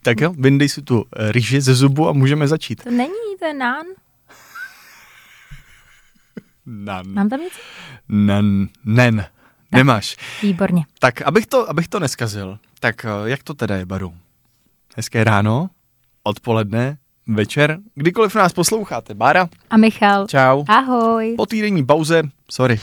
Tak jo, vyndej si tu rýži ze zubu a můžeme začít. To není, to je nán. Nan. Mám tam něco? Nen. Nemáš. Výborně. Tak, abych to neskazil, tak jak to teda je, Baru? Hezké ráno, odpoledne, večer, kdykoliv nás posloucháte. Bára. A Michal. Čau. Ahoj. Po týdenní pauze, sorry.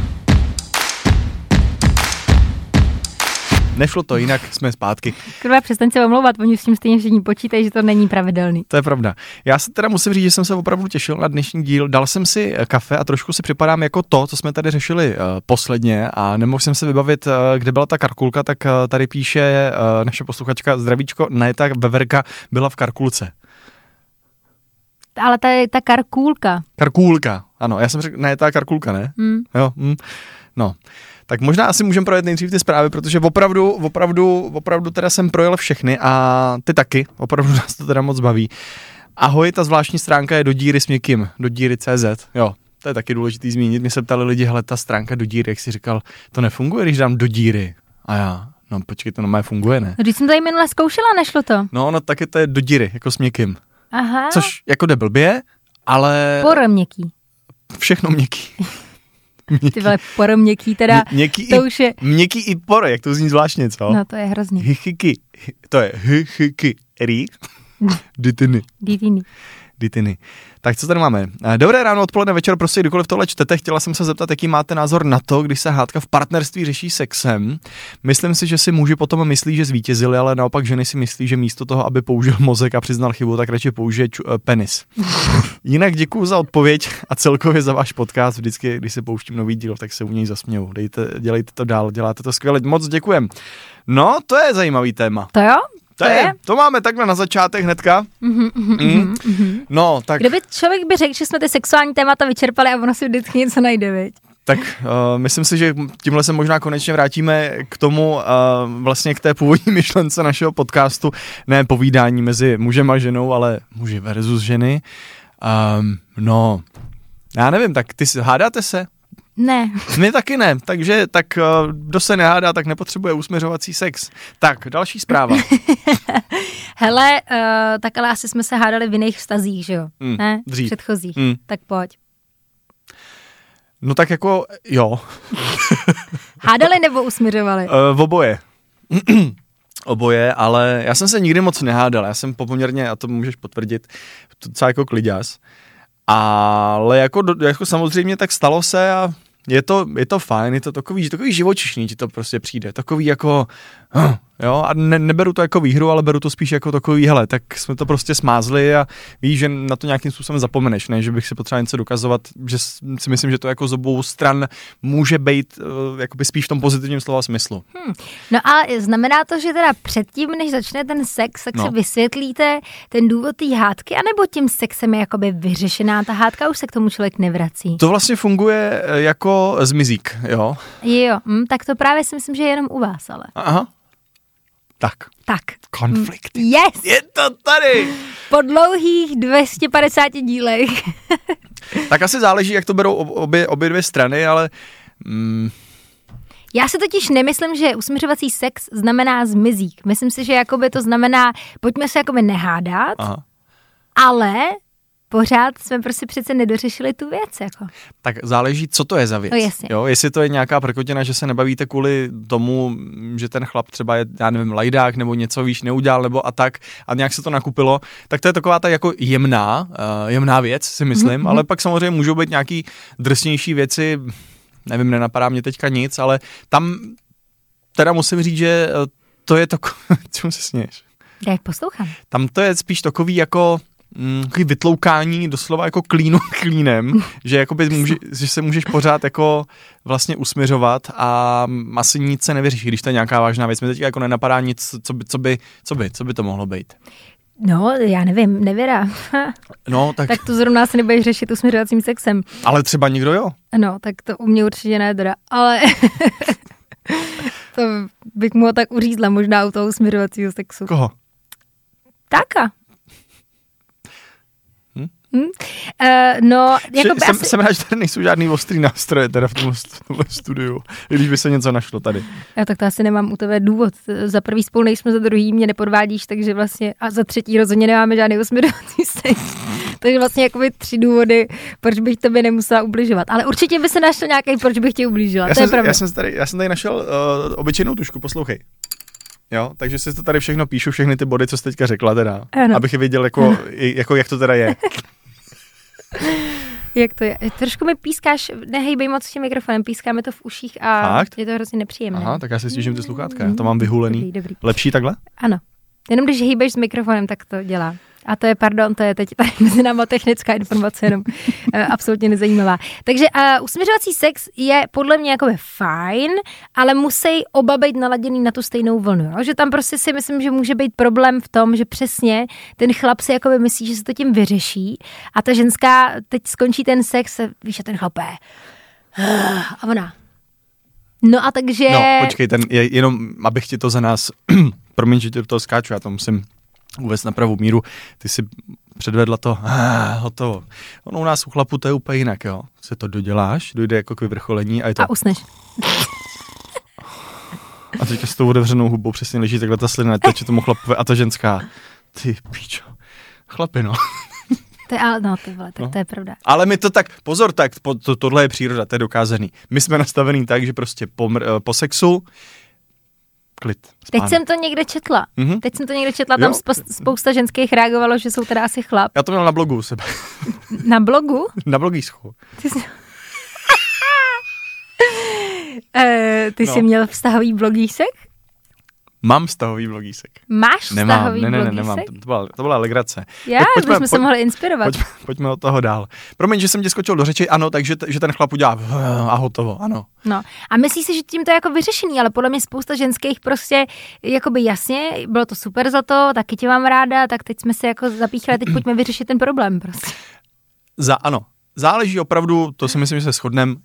Nešlo to jinak, jsme zpátky. Kurva, přestaň se omlouvat, oni s tím stejně všichni počítají, že to není pravidelný. To je pravda. Já se teda musím říct, že jsem se opravdu těšil na dnešní díl. Dal jsem si kafe a trošku si připadám jako to, co jsme tady řešili posledně a nemohl jsem se vybavit, kde byla ta karkulka, tak tady píše naše posluchačka, zdravíčko, ne, ta veverka byla v karkulce. Ale ta karkulka. Karkulka, ano, já jsem řekl, ne, ta karkulka, ne? Jo, no. Tak možná asi můžeme projet nejdřív ty zprávy, protože opravdu teda jsem projel všechny a ty taky, opravdu nás to teda moc baví. Ahoj, ta zvláštní stránka je do díry s měkkým, do díry.cz, jo, to je taky důležitý zmínit. Mě se ptali lidi, hele, ta stránka do díry, jak si říkal, to nefunguje, když dám do díry. A já, no počkej, to normálně funguje, ne? No, když jsem tady minule zkoušela, nešlo to. No, taky to je do díry, jako s měkkým. Aha. Což jako jde blbě, ale... Poro měkký. Všechno měkký. Ty vole, poro měkký, teda to už je... Měkký i poro, jak to zní zvláštně, co? No, to je hrozný. Hychyky, to je hychyky, Ditiny. Tak co tady máme? Dobré ráno, odpoledne, večer, prostě kdykoliv tohle čtete, chtěla jsem se zeptat, jaký máte názor na to, když se hádka v partnerství řeší sexem. Myslím si, že si muži potom myslí, že zvítězili, ale naopak ženy si myslí, že místo toho, aby použil mozek a přiznal chybu, tak radši použije penis. Jinak děkuju za odpověď a celkově za váš podcast. Vždycky, když se pouštím nový díl, tak se u něj zasměju. Dělejte to dál, děláte to skvěle. Moc děkujem. No, to je zajímavý téma. To jo? To máme takhle na začátek hnedka. No, tak... Kdyby člověk by řekl, že jsme ty sexuální témata vyčerpali a ono si vždycky něco najde, viď? Tak myslím si, že tímhle se možná konečně vrátíme k tomu, vlastně k té původní myšlence našeho podcastu, ne povídání mezi mužem a ženou, ale muži versus ženy. No, já nevím, tak ty hádáte se? Ne. My taky ne, takže tak kdo se nehádá, tak nepotřebuje usměřovací sex. Tak, další zpráva. Hele, tak ale asi jsme se hádali v jiných vztazích, že jo? Ne? Dřív. Předchozích. Tak pojď. No tak jako, jo. Hádali nebo usměřovali? Oboje. Oboje, ale já jsem se nikdy moc nehádal. Já jsem poměrně, a to můžeš potvrdit, docela jako kliďas. Ale jako samozřejmě tak stalo se a je to fajn, je to takový živočišný, ti to prostě přijde, takový jako, jo, a neberu to jako výhru, ale beru to spíš jako takový, hele, tak jsme to prostě smázli a víš, že na to nějakým způsobem zapomeneš, ne, že bych si potřeboval něco dokazovat, že si myslím, že to jako z obou stran může být jakoby spíš v tom pozitivním slova smyslu. No a znamená to, že teda předtím, než začne ten sex, tak si vysvětlíte ten důvod té hádky, anebo tím sexem je jakoby vyřešená ta hádka, už se k tomu člověk nevrací? To vlastně funguje jako zmizík, jo? Jo, tak to právě si myslím, že je jenom u vás, ale. Aha. Tak. Konflikt. Yes! Je to tady! Po dlouhých 250 dílech. Tak asi záleží, jak to berou obě dvě strany, ale... Já si totiž nemyslím, že usměřovací sex znamená zmizík. Myslím si, že jakoby to znamená, pojďme se jakoby nehádat, ale pořád jsme prostě přece nedořešili tu věc. Jako. Tak záleží, co to je za věc. No jasně. Jo, jestli to je nějaká prkotina, že se nebavíte kvůli tomu, že ten chlap třeba je, já nevím, lajdák nebo něco víš, neudělal nebo a tak a nějak se to nakupilo, tak to je taková ta jako jemná věc, si myslím, ale pak samozřejmě můžou být nějaký drsnější věci, nevím, nenapadá mě teďka nic, ale tam teda musím říct, že to je to, čemu se směješ? Já poslouchám. Tam to je spíš takový jako vytloukání doslova jako klínu klínem, že jakoby že se můžeš pořád jako vlastně usměřovat a asi nic se nevyřeší, když to je nějaká vážná věc. Mě teďka jako nenapadá nic, co by to mohlo být. No, já nevím, nevěra. No, tak to zrovna se nebudeš řešit usměřovacím sexem. Ale třeba někdo jo. No, tak to u mě určitě ne, teda. Ale to bych mu tak uřízla možná u toho usměřovacího sexu. Koho? Taka. No, jako jsem rád, že tady nejsou žádný ostrý nástroje teda v tomhle studiu, i když by se něco našlo tady. Já tak to asi nemám u tebe důvod. Za prvý spolu nejsme, za druhý mě nepodvádíš, takže vlastně a za třetí rozhodně nemáme žádný usměřovací sex. Takže vlastně jakoby 3 důvody, proč bych tobě nemusela ubližovat. Ale určitě by se našel nějaký, proč bych tě ublížila. To je pravda. Já jsem tady našel obyčejnou tušku, poslouchej. Jo, takže si to tady všechno píšu, všechny ty body, co jsi teďka řekla teda, abych je věděl, jako jak to teda je. Jak to je? Trošku mi pískáš, nehejbej moc tím mikrofonem, píská mi to v uších a Fakt? je to hrozně nepříjemné. Aha, tak já si stížím ty sluchátka, já to mám vyhulený. Dobrý. Lepší takhle? Ano, jenom když hejbeš s mikrofonem, tak to dělá. A to je, to je teď tady mezi náma technická informace, jenom absolutně nezajímavá. Takže usměřovací sex je podle mě jakoby fajn, ale musí oba být naladěný na tu stejnou vlnu. Jo? Že tam prostě si myslím, že může být problém v tom, že přesně ten chlap si jakoby myslí, že se to tím vyřeší a ta ženská teď skončí ten sex, víš, a ten chlap je a ona. No a takže... No, počkej, jenom abych ti to za nás, promiň, že ti do toho skáču, já to musím uvést na pravou míru, ty si předvedla to, hotovo. Ono u nás u chlapu to je úplně jinak, jo. Se to doděláš, dojde jako k vyvrcholení a je to... A usneš. A teďka s tou otevřenou hubou přesně leží takhle ta slina, teče tomu chlapovi a ta ženská. Ty píčo. Chlapi, no. To je pravda. Ale my to tak, pozor, tohle je příroda, to je dokázaný. My jsme nastavený tak, že prostě po sexu klid. Teď jsem to někde četla. Tam spousta ženských reagovalo, že jsou teda asi chlap. Já to měl na blogu u sebe. Na blogu? Na blogísku. Ty jsi měl vztahový blogísek? Mám vztahový blogísek. Máš vztahový blogísek? Nemám. To byla legrace. Bychom se mohli inspirovat. Pojďme od toho dál. Promiň, že jsem tě skočil do řeči, ano, takže že ten chlap udělá a hotovo, ano. No a myslíš si, že tím to je jako vyřešený, ale podle mě spousta ženských prostě, jakoby jasně, bylo to super za to, taky tě mám ráda, tak teď jsme se jako zapíchali, teď pojďme vyřešit ten problém prostě. Ano, záleží opravdu, to si myslím, že se shodneme,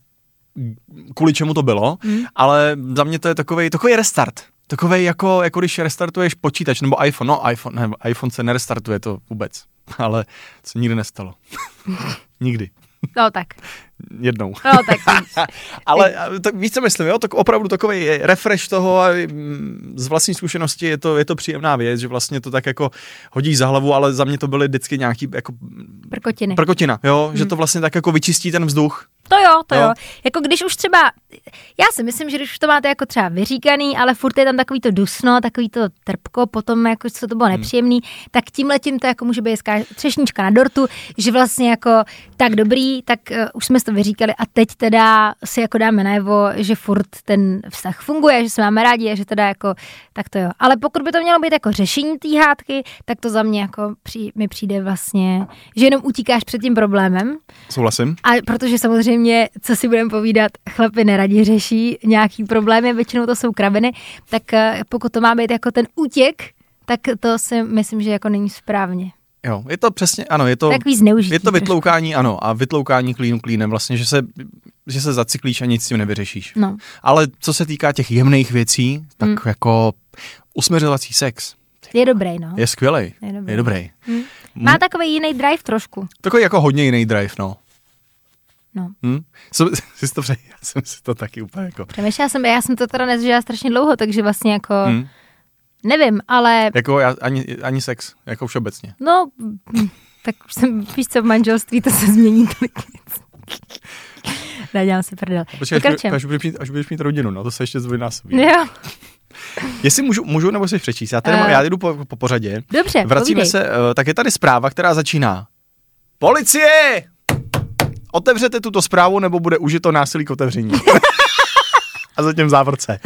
kvůli čemu to bylo, ale za mě to je takovej restart. Takovej jako když restartuješ počítač nebo iPhone. No iPhone se nerestartuje to vůbec, ale co nikdy nestalo. Nikdy. No tak. Jednou. No tak. Ale víc co myslím, jo? Tak opravdu takový refresh toho a z vlastní zkušenosti je to příjemná věc, že vlastně to tak jako hodíš za hlavu, ale za mě to byly vždycky nějaký jako... Prkotina, jo? Že to vlastně tak jako vyčistí ten vzduch. To jo. Jako když už třeba, já si myslím, že když už to máte jako třeba vyříkaný, ale furt je tam takový to dusno, takový to trpko, potom jako co to bylo nepříjemný, tak tímhletím to jako může být třešnička na dortu, že vlastně jako tak dobrý, tak už jsme to vyříkali a teď teda si jako dáme najevo, že furt ten vztah funguje, že se máme rádi a že teda jako, tak to jo. Ale pokud by to mělo být jako řešení té hádky, tak to za mě jako mi přijde vlastně, že jenom utíkáš před tím problémem. Souhlasím. A protože samozřejmě, co si budeme povídat, chlapi neradi řeší nějaký problémy, většinou to jsou kraviny, tak pokud to má být jako ten útěk, tak to si myslím, že jako není správně. Jo, je to přesně, ano, je to vytloukání, ano, a vytloukání klínu klínem, vlastně, že se zacyklíš a nic s tím nevyřešíš. No. Ale co se týká těch jemných věcí, tak jako usměřovací sex. Je dobrý, no. Je skvělej. Je dobrý. Má takový jiný drive trošku. Takový jako hodně jiný drive, no. No. Já jsem si to taky úplně jako... Přemýšlela já jsem to teda nezažila strašně dlouho, takže vlastně jako... Nevím, ale... Jako ani sex, jako všeobecně. No, tak už jsem, víš co, v manželství to se změní tolik věc. Dělám si prdel. Až budeš mít rodinu, no to se ještě zdvojnásobí. Jo. Jestli můžu nebo si přečíst, já jdu po pořadě. Dobře, vracíme povídej. se, tak je tady zpráva, která začíná. Policie! Otevřete tuto zprávu, nebo bude užito násilí k otevření. A zatím v závorce.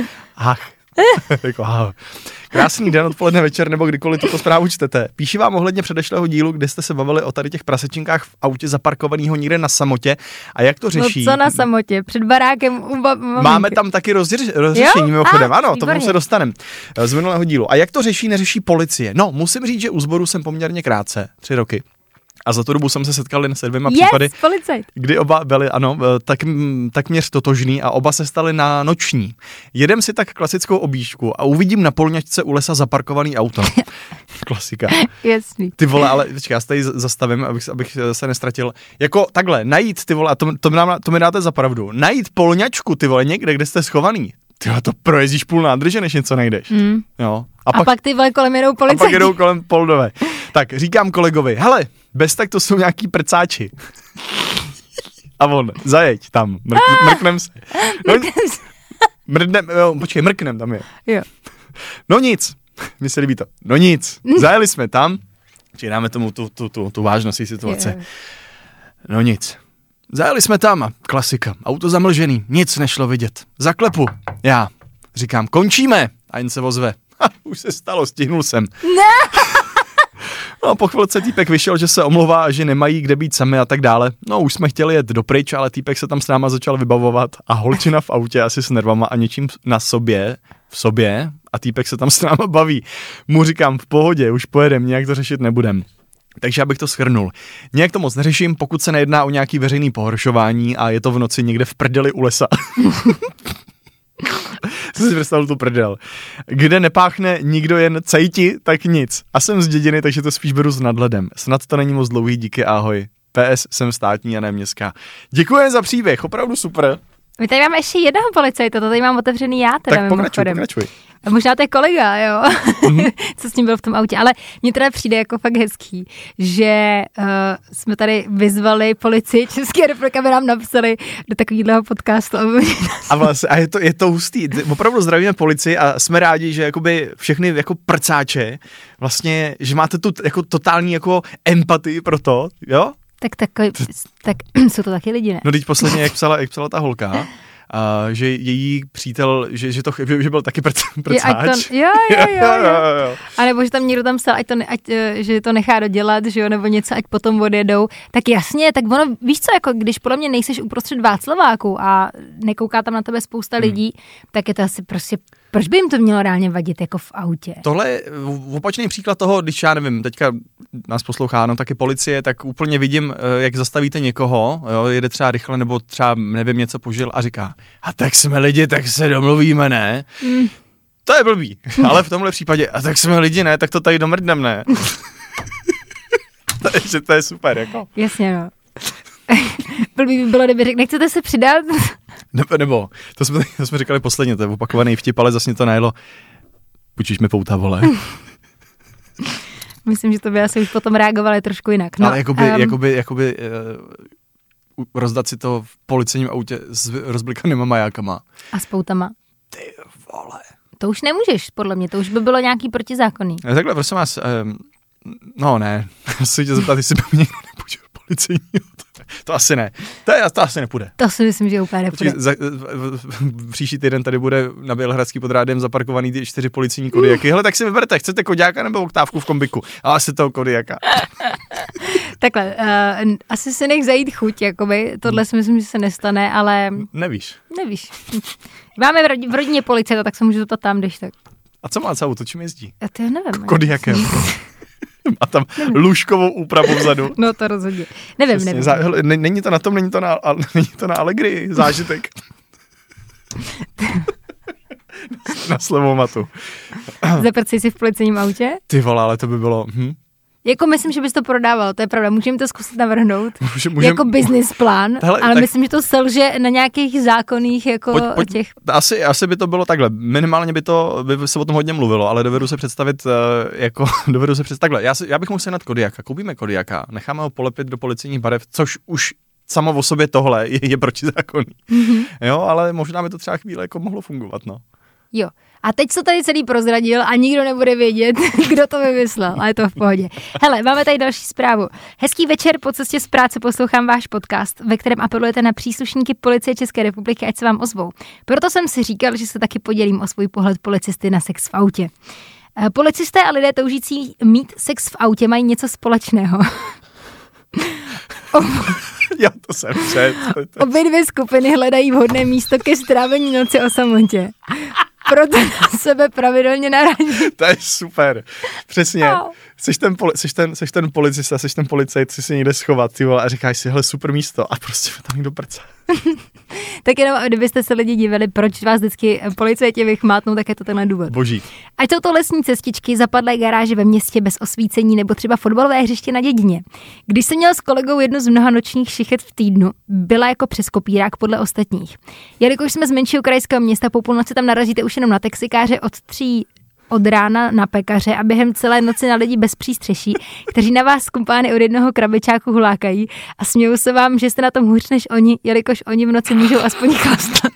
Krásný den, odpoledne, večer, nebo kdykoliv tuto zprávu čtete. Píši vám ohledně předešlého dílu, kde jste se bavili o tady těch prasečinkách v autě zaparkovaného někde na samotě a jak to řeší. No co na samotě? Před barákem u Máme tam taky rozřešení mimochodem. Ano, tomu se dostaneme z minulého dílu. A jak to neřeší policie? No, musím říct, že u sboru jsem poměrně krátce, 3 roky. A za tu dobu jsem se setkal jen se 2 případy, kdy oba byli, ano, takměř totožný a oba se stali na noční. Jedem si tak klasickou objížďku a uvidím na polňačce u lesa zaparkovaný auto. Klasika. Jasný. Ty vole, ale počkej, já se tady zastavím, abych se nestratil. Jako takhle, najít, ty vole, a to mi dáte za pravdu, najít polňačku, ty vole, někde, kde jste schovaný. Ty vole, to projezdíš půl nádrže, než něco najdeš. Jo. A pak ty vole kolem jedou policajti. A pak jedou kolem poldové. Tak, říkám kolegovi, hele, bez tak to jsou nějaký prcáči. A on, zajeď tam, mrknem se. Mrknem tam je. Jo. No nic, mně se líbí to. No nic, zajeli jsme tam, dáme tomu tu vážnost situace. No nic. Zajeli jsme tam a klasika, auto zamlžený, nic nešlo vidět. Zaklepu, já říkám, končíme a jen se ozve. Už se stalo, stihnul jsem. No po chvilce týpek vyšel, že se omlouvá a že nemají kde být sami a tak dále. No už jsme chtěli jet dopryč, ale týpek se tam s náma začal vybavovat a holčina v autě asi s nervama a něčím v sobě a týpek se tam s náma baví. Mu říkám, v pohodě, už pojedem, nějak to řešit nebudem. Takže abych to shrnul. Nějak to moc neřeším, pokud se nejedná o nějaký veřejný pohoršování a je to v noci někde v prdeli u lesa. Jsem si představil tu prdel. Kde nepáchne nikdo jen cejti, tak nic. A jsem z dědiny, takže to spíš beru s nadhledem. Snad to není moc dlouhý, díky, ahoj. PS, jsem státní a ne městská. Děkuji za příběh, opravdu super. My tady máme ještě jednoho policajta, to tady mám otevřený já teda. Tak pokračuj. A možná to je kolega, jo, co s ním byl v tom autě, ale mně teda přijde jako fakt hezký, že jsme tady vyzvali policii České republiky, aby nám napsali do takového podcastu. A vlastně, a je to hustý, opravdu zdravíme policii a jsme rádi, že jakoby všechny jako prcáče, vlastně, že máte tu jako totální jako empatii pro to, jo? Tak jsou to taky lidi, ne? No teď posledně, jak psala ta holka, že její přítel, že byl taky prcáč. Jo. A nebo že tam někdo tam psal, že to nechá dodělat, že jo, nebo něco, ať potom odjedou. Tak jasně, tak ono, víš co, jako když podle mě nejseš uprostřed Václaváku a nekouká tam na tebe spousta lidí, tak je to asi prostě, proč by jim to mělo reálně vadit jako v autě? Tohle je opačný příklad toho, když já nevím, teďka nás poslouchá, no taky policie, tak úplně vidím, jak zastavíte někoho, jo, jede třeba rychle nebo třeba nevím, něco požil a říká, a tak jsme lidi, tak se domluvíme, ne? To je blbý, ale v tomhle případě, a tak jsme lidi, ne, tak to tady domrdnem, ne? Takže to je super, jako. Jasně, no. Blbý by bylo, kdyby řekl, nechcete se přidat? Nebo to jsme říkali posledně, to je opakovaný vtip, ale zase to najelo. Počíš mi pouta, vole. Myslím, že to by asi už potom reagovali trošku jinak. No, ale jakoby rozdat si to v policejním autě s rozblikanýma majákama. A s poutama. Ty vole. To už nemůžeš, podle mě, to už by bylo nějaký protizákonný. Takhle, prosím vás, no ne, já se tě zeptat, jestli by mě někdo nepůjčil policejní auto. To asi ne. To asi nepůjde. To si myslím, že úplně nepůjde. Příští týden tady bude na Bělehradský pod rádiem zaparkovaný ty 4 policijní Kodiaky. Hele, tak si vyberte, chcete Kodiaka nebo oktávku v kombiku? A asi toho Kodiaka. Takhle, asi si nech zajít chuť, jakoby. Tohle si myslím, že se nestane, ale... Nevíš. Máme v rodině policajta, tak se můžu zeptat tam, když tak. A co má celou, to čím jezdí? Já to nevím. Kodiakem. A tam lůžkovou úpravu vzadu. No to rozhodně. Nevím. Není to na tom, není to na Allegri zážitek. Na Slevomatu. Zaprcej si v policejním autě? Ty vole, ale to by bylo... Jako myslím, že bys to prodával, to je pravda. Můžeme to zkusit navrhnout jako business plán, ale tak... myslím, že to selže na nějakých zákonných jako těch... Asi by to bylo takhle. Minimálně by se o tom hodně mluvilo, ale dovedu se představit takhle. Já bych mohl sehnat Kodiaka. Koupíme Kodiaka, necháme ho polepit do policejních barev, což už samo o sobě tohle je protizákonný. Mm-hmm. Jo, ale možná by to třeba chvíli jako mohlo fungovat, no. Jo. A teď se tady celý prozradil a nikdo nebude vědět, kdo to vymyslel, ale je to v pohodě. Hele, máme tady další zprávu. Hezký večer, po cestě z práce poslouchám váš podcast, ve kterém apelujete na příslušníky Policie České republiky, ať se vám ozvou. Proto jsem si říkal, že se taky podělím o svůj pohled policisty na sex v autě. Policisté a lidé toužící mít sex v autě mají něco společného. Já to jsem před. Obě dvě skupiny hledají vhodné místo ke strávení noci o samotě. proto na sebe pravidelně naráží. To je super. Přesně. No. Seš ten policista, seš ten policajt, si se někde schovat, ty vole, a říkáš si, hele, super místo a prostě tam někdo prcá. Tak jenom, kdybyste se lidi divili, proč vás vždycky policajti vychmátnou, tak je to tenhle důvod. Boží. Ať jsou to lesní cestičky, zapadlé garáže ve městě bez osvícení nebo třeba fotbalové hřiště na dědině. Když jsem měl s kolegou jednu z mnoha nočních šichet v týdnu, byla jako přes kopírák podle ostatních. Jelikož jsme z menšího krajského města, po půlnoci tam narazíte už jenom na taxikáře od 3 od rána na pekaře a během celé noci na lidi bez přístřeší, kteří na vás kumpány od jednoho krabičáku hulákají a smějou se vám, že jste na tom hůř než oni, jelikož oni v noci můžou aspoň chlastat.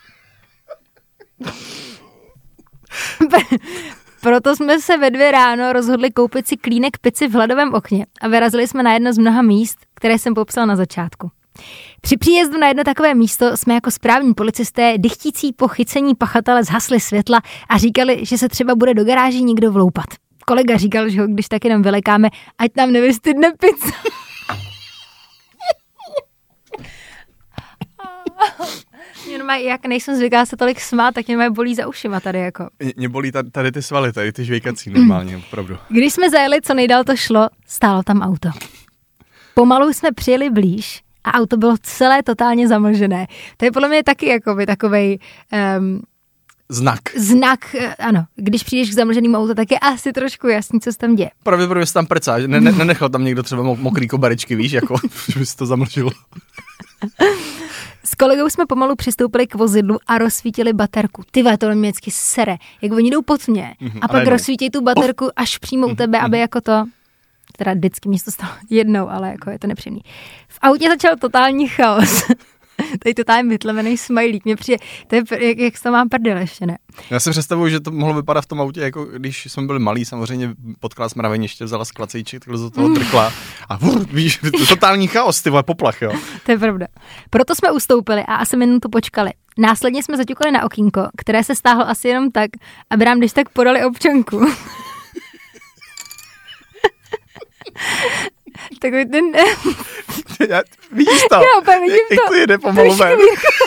Proto jsme se ve 2 ráno rozhodli koupit si klínek pici v Hladovém okně a vyrazili jsme na jedno z mnoha míst, které jsem popsal na začátku. Při příjezdu na jedno takové místo jsme jako správní policisté dychtící po chycení pachatele zhasli světla a říkali, že se třeba bude do garáží někdo vloupat. Kolega říkal, že ho když tak jenom vylekáme, ať nám nevystydne pizza. Jak nejsem zvyklá se tolik smát, tak mě bolí za ušima tady jako. Mě bolí tady ty svaly, tady ty žvejkací normálně, opravdu. Když jsme zajeli, co nejdál to šlo, stálo tam auto. Pomalu jsme přijeli blíž a auto bylo celé totálně zamlžené. To je podle mě taky jakoby takovej... Znak, ano. Když přijdeš k zamlženému autu, tak je asi trošku jasný, co se tam děje. Pravděpodobně se tam prcá, že nenechal tam někdo třeba mokrý koberečky, víš, jako, že by se to zamlžilo. S kolegou jsme pomalu přistoupili k vozidlu a rozsvítili baterku. Ty vole, to mě vždycky sere. Jak oni jdou pod mě a pak rozsvítí tu baterku až přímo u tebe, aby jako to... Teda vždycky místo stalo jednou, ale jako je to nepříjemný. V autě začal totální chaos. Tady totálně vytlevený smajlík. Mě přijde, to je, jak se to mám prdel ještě, ne? Já si představuju, že to mohlo vypadat v tom autě, jako když jsme byli malí, samozřejmě potkala smraveniště, vzala sklacejček, takhle do toho trkla a víš, totální chaos, ty vole, poplach, jo. To je pravda. Proto jsme ustoupili a asi minutu počkali. Následně jsme zaťukali na okýnko, které se stáhlo asi jenom tak, aby nám když tak podali občanku. Takový ten... Vidíš to? Já opět vidím to. Jak to jede pomalu ven.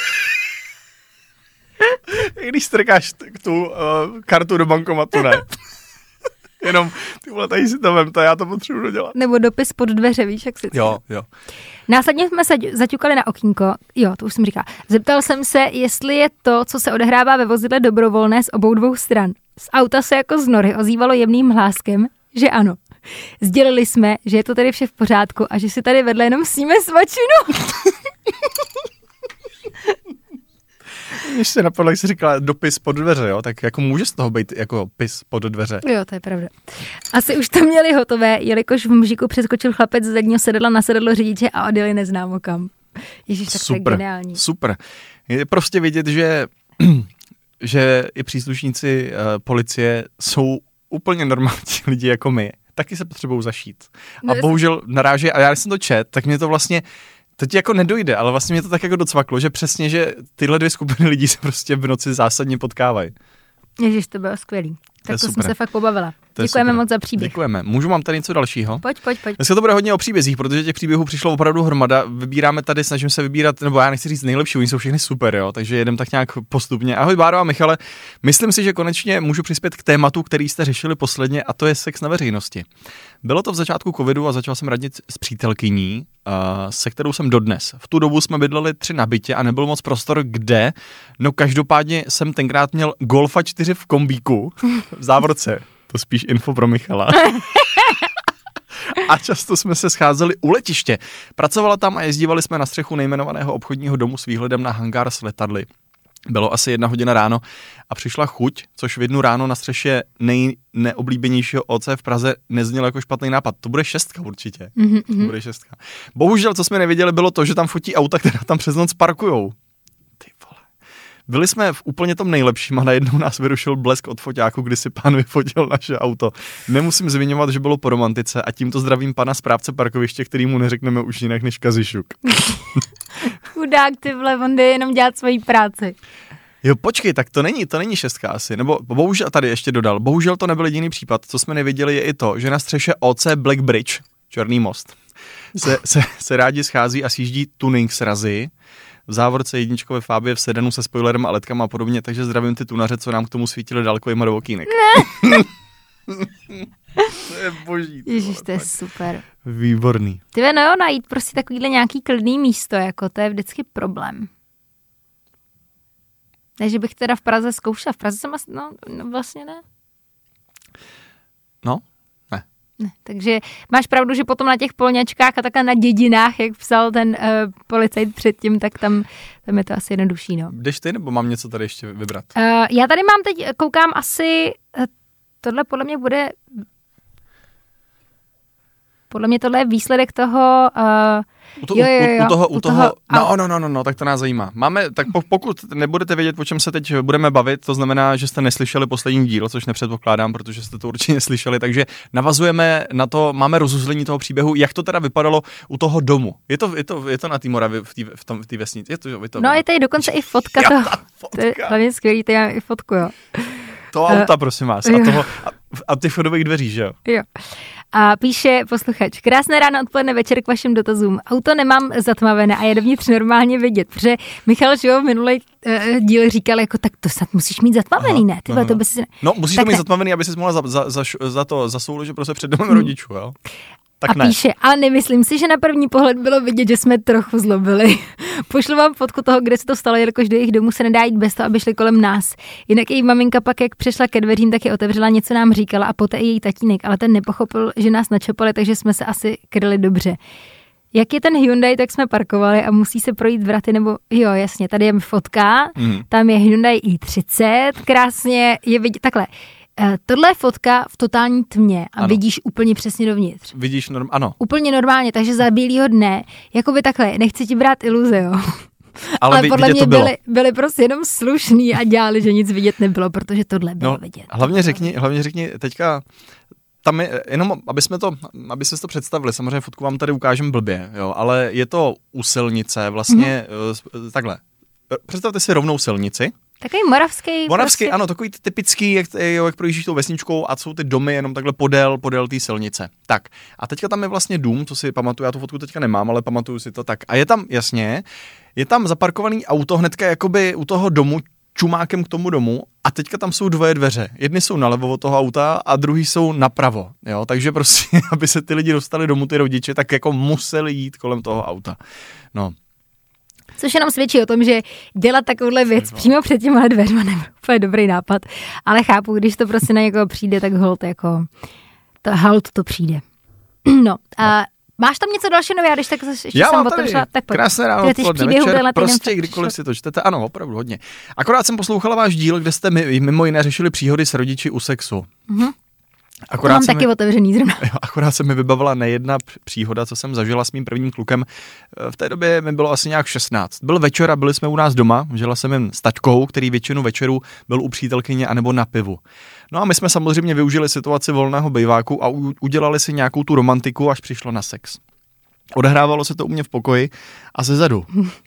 Když strkáš tu kartu do bankomatu, ne? Jenom, ty vole, tady si to vem, to já to potřebuji dodělat. Nebo dopis pod dveře, víš, jak si... Jo. Následně jsme se zaťukali na okýnko, jo, to už jsem říkala. Zeptal jsem se, jestli je to, co se odehrává ve vozidle, dobrovolné z obou dvou stran. Z auta se jako z nory ozývalo jemným hláskem, že ano. Sdělili jsme, že je to tady vše v pořádku a že si tady vedle jenom sníme svačinu. Když se napadlo, jak jsi říkala dopis pod dveře, jo, tak jako může z toho být jako pis pod dveře. Jo, to je pravda. Asi už to měli hotové, jelikož v Mžiku přeskočil chlapec z zadního sedadla na sedadlo řidiče a odjeli neznámo kam. Ježíš, tak to je geniální. Super. Je prostě vidět, že i příslušníci policie jsou úplně normální lidi jako my. Taky se potřebují zašít. A bohužel naráží, a já jsem to čet, tak mě to vlastně, to ti jako nedojde, ale vlastně mě to tak jako docvaklo, že přesně, že tyhle 2 skupiny lidí se prostě v noci zásadně potkávají. Ježiš, to bylo skvělý. Tak to jsem se fakt pobavila. Děkujeme moc za příběh. Děkujeme. Můžu mám tady něco dalšího? Pojď. Dneska to bude hodně o příbězích, protože těch příběhů přišlo opravdu hromada. Vybíráme tady, snažím se vybírat, nebo já nechci říct nejlepší, oni jsou všechny super, jo, takže jedem tak nějak postupně. Ahoj Báro a Michale, myslím si, že konečně můžu přispět k tématu, který jste řešili posledně, a to je sex na veřejnosti. Bylo to v začátku covidu a začal jsem radit s přítelkyní, se kterou jsem dodnes. V tu dobu jsme bydleli 3 na bytě a nebyl moc prostor kde. No každopádně jsem tenkrát měl Golfa 4 v kombíku v závorce. To spíš info pro Michala. A často jsme se scházeli u letiště. Pracovala tam a jezdívali jsme na střechu nejmenovaného obchodního domu s výhledem na hangár s letadly. Bylo asi 1 hodina ráno a přišla chuť, což v 1 ráno na střeše neoblíbenějšího OC v Praze neznělo jako špatný nápad. To bude 6 určitě. To bude 6. Bohužel, co jsme nevěděli, bylo to, že tam fotí auta, která tam přes noc parkujou. Ty vole. Byli jsme v úplně tom nejlepším a najednou nás vyrušil blesk od foťáku, kdy si pán vyfotil naše auto. Nemusím zmiňovat, že bylo po romantice a tímto zdravím pana správce parkoviště, kterýmu neřekneme už jinak než Kazišuk. Chudák, ty vole, on jde jenom dělat svoji práci. Jo, počkej, tak to není 6 asi, nebo bohužel, tady ještě dodal, bohužel to nebyl jediný případ, co jsme nevěděli je i to, že na střeše OC Black Bridge, Černý most, se rádi schází a sjíždí tuning srazy, v závorce jedničkové Fabie v sedanu se spoilerem a ledkama a podobně, takže zdravím ty tunaře, co nám k tomu svítili dálkovýma do okýnek. Ne. To je boží. Ježíš, to je super. Výborný. Ty no jo, najít prostě takovýhle nějaký klidný místo, jako to je vždycky problém. Ne, že bych teda v Praze zkoušela. V Praze jsem vlastně ne. No, ne. Takže máš pravdu, že potom na těch polňačkách a takhle na dědinách, jak psal ten policajt předtím, tak tam je to asi jednodušší, no. Jdeš ty, nebo mám něco tady ještě vybrat? Já tady mám teď, koukám asi, tohle podle mě bude, podle mě tohle je výsledek toho, U toho, no, tak to nás zajímá. Máme, tak pokud nebudete vědět, o čem se teď budeme bavit, to znamená, že jste neslyšeli poslední díl, což nepředpokládám, protože jste to určitě neslyšeli, takže navazujeme na to, máme rozuzlení toho příběhu, jak to teda vypadalo u toho domu. Je to na té Moravě v té vesnici. No, je tady dokonce i fotka toho. To je hlavně skvělý, tady mám i fotku, jo. To auta, prosím vás. A ty vchodových dveří, že jo? Jo. A píše posluchač, krásné ráno, odpoledne, večer k vašim dotazům. Auto nemám zatmavené a je dovnitř normálně vidět, protože Michal, že jo, v minulý díl říkal, jako tak to snad musíš mít zatmavený, ne? Tyhle, to by si... No, musíš to mít zatmavený, aby si mohla za soulože prostě před domem rodičů, jo? Tak a píše, ale nemyslím si, že na první pohled bylo vidět, že jsme trochu zlobili. Pošlu vám fotku toho, kde se to stalo, jelikož do jejich domů se nedá jít bez toho, aby šli kolem nás. Jinak její maminka pak, jak přišla ke dveřím, tak je otevřela, něco nám říkala a poté i její tatínek, ale ten nepochopil, že nás načapali, takže jsme se asi kryli dobře. Jak je ten Hyundai, tak jsme parkovali a musí se projít vraty, nebo jo, jasně, tady je fotka, tam je Hyundai i30, krásně je vidět, takhle. Tohle je fotka v totální tmě a vidíš úplně přesně dovnitř. Vidíš, ano. Úplně normálně, takže za bílýho dne, jakoby takhle, nechci ti brát iluze, jo. Ale podle mě byli prostě jenom slušný a dělali, že nic vidět nebylo, protože tohle bylo vidět. Hlavně řekni teďka, tam je, jenom aby se to představili, samozřejmě fotku vám tady ukážem blbě, jo, ale je to u silnice vlastně, takhle, představte si rovnou silnici. Takový moravský, prostě. Ano, takový typický, jak projíždíš tou vesničkou a jsou ty domy jenom takhle podél té silnice. Tak, a teďka tam je vlastně dům, co si pamatuju, já tu fotku teďka nemám, ale pamatuju si to tak. A je tam zaparkovaný auto hnedka jakoby u toho domu, čumákem k tomu domu a teďka tam jsou dvoje dveře. Jedny jsou nalevo od toho auta a druhý jsou napravo, jo, takže prostě, aby se ty lidi dostali domů, ty rodiče, tak jako museli jít kolem toho auta. No. Což jenom svědčí o tom, že dělat takovouhle věc přímo před těma dveřma nebyl úplně dobrý nápad. Ale chápu, když to prostě na někoho přijde, tak holt jako to přijde. No, a máš tam něco dalšího, já když tak ještě já jsem otevřela, tak pojď. Krásné ráno, odpoledne, večer, prostě kdykoliv si to čtete, ano, opravdu hodně. Akorát jsem poslouchala váš díl, kde jste mimo jiné řešili příhody s rodiči u sexu. Mám taky otevřený zrovna. Akorát se mi vybavila nejedna příhoda, co jsem zažila s mým prvním klukem. V té době mi bylo asi nějak 16. Byl večer a byli jsme u nás doma, žila jsem jen s taťkou, který většinu večerů byl u přítelkyně anebo na pivu. No a my jsme samozřejmě využili situaci volného bejváku a udělali si nějakou tu romantiku, až přišlo na sex. Odehrávalo se to u mě v pokoji a zezadu.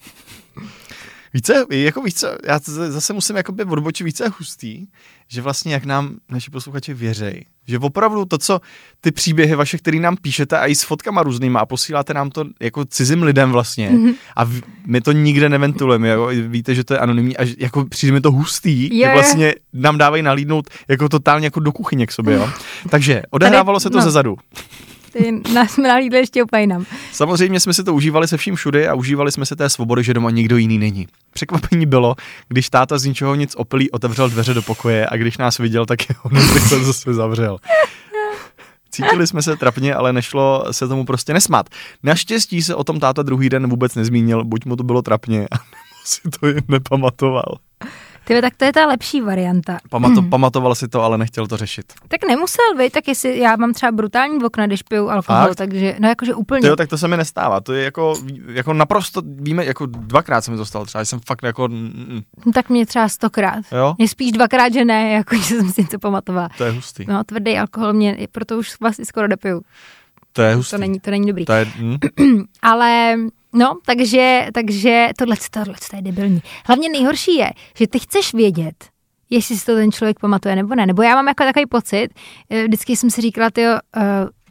Více, já zase musím jakoby odbočit, více hustý, že vlastně jak nám naši posluchači věřej, že opravdu to, co ty příběhy vaše, který nám píšete a i s fotkama různýma a posíláte nám to jako cizím lidem vlastně a my to nikde neventilujeme, jako víte, že to je anonymní a jako přijde mi to hustý, že vlastně nám dávají nalídnout jako totálně jako do kuchyně k sobě, jo. Takže odehrávalo se to zezadu. Nás jsme nalídli ještě úplně jinam. Samozřejmě jsme si to užívali se vším všude a užívali jsme se té svobody, že doma nikdo jiný není. Překvapení bylo, když táta z ničeho nic opilý otevřel dveře do pokoje a když nás viděl, tak jeho se zase zavřel. Cítili jsme se trapně, ale nešlo se tomu prostě nesmát. Naštěstí se o tom táta druhý den vůbec nezmínil, buď mu to bylo trapně a nebo si to jen nepamatoval. Tak to je ta lepší varianta. Pamatoval si to, ale nechtěl to řešit. Tak nemusel, tak jestli já mám třeba brutální okna, když piju alkohol, takže no jakože úplně. Tak to se mi nestává, to je jako naprosto, víme, jako 2krát se mi to stalo, třeba jsem fakt jako... No, tak mě třeba 100krát. Jo? Mě spíš 2krát, že ne, jako že jsem si něco pamatovala. To je hustý. No, tvrdý alkohol mě, proto už vlastně skoro dopiju. To je hustý. To není dobrý. To je, Ale... No, takže tohle je debilní. Hlavně nejhorší je, že ty chceš vědět, jestli si to ten člověk pamatuje nebo ne. Nebo já mám jako takový pocit, vždycky jsem si říkala,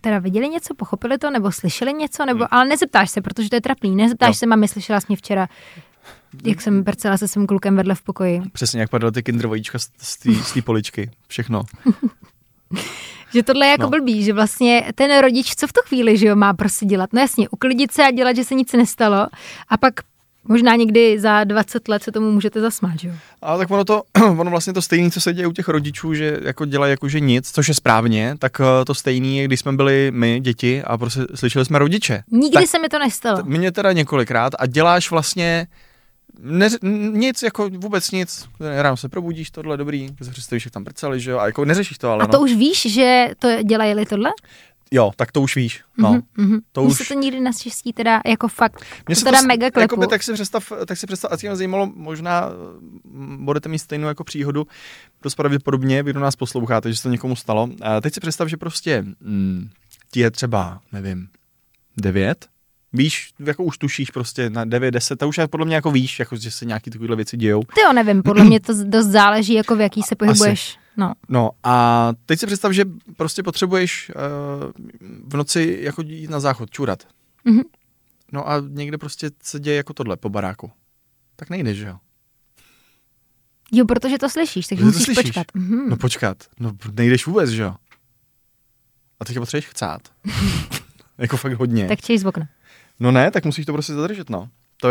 teda viděli něco, pochopili to, nebo slyšeli něco, nebo, ale nezeptáš se, protože to je trapný, nezeptáš se, mami, slyšela jsi mě včera, jak jsem prcela se svým klukem vedle v pokoji. Přesně, jak padaly ty Kinder vajíčka z té poličky, všechno. Že tohle je jako blbý, že vlastně ten rodič, co v tu chvíli, že jo, má prostě dělat? No jasně, uklidit se a dělat, že se nic nestalo a pak možná někdy za 20 let se tomu můžete zasmát, že jo? Ale tak ono vlastně to stejné, co se děje u těch rodičů, že jako dělají jakože nic, což je správně, tak to stejné, když jsme byli my, děti, a prostě slyšeli jsme rodiče. Nikdy se mi to nestalo. Mně teda několikrát a děláš vlastně nic, jako vůbec nic. Ráno se probudíš, tohle dobrý, se představíš, jak tam prcali, že jo, a jako neřešíš to, ale a to už víš, že to dělají tohle? Jo, tak to už víš. No. To už... se to nikdy naštěstí teda jako fakt, mě to teda mega klepu. Jakoby, tak si představ, a tím zajímalo, možná budete mít stejnou jako příhodu, dost pravděpodobně, vy do nás posloucháte, že se to někomu stalo. A teď si představ, že prostě ti je třeba, nevím, 9, víš, jako už tušíš prostě na 9, 10, to už podle mě jako víš, jako, že se nějaký takovýhle věci dějou. Ty jo, nevím, podle mě to dost záleží, jako v jaký se pohybuješ. Asi. No a teď si představ, že prostě potřebuješ v noci jako jít na záchod, čurat. Mm-hmm. No a někde prostě se děje jako tohle po baráku. Tak nejdeš, že jo? Jo, protože to slyšíš, takže musíš počkat. Mm-hmm. No počkat, no nejdeš vůbec, že jo? A teď potřebuješ chcát. Jako fakt hodně. Tak čej z okna. No ne, tak musíš to prostě zadržet, no.